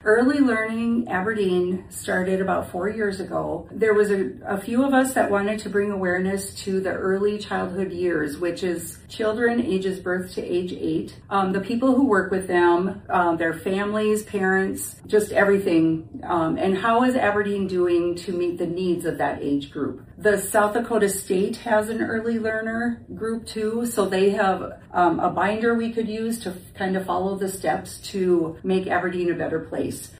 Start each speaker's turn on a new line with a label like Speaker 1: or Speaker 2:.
Speaker 1: Early Learning Aberdeen started about 4 years ago. There was a few of us that wanted to bring awareness to the early childhood years, which is children ages birth to age 8. The people who work with them, their families, parents, just everything. And how is Aberdeen doing to meet the needs of that age group? The South Dakota State has an early learner group too, so they have a binder we could use to kind of follow the steps to make Aberdeen a better place.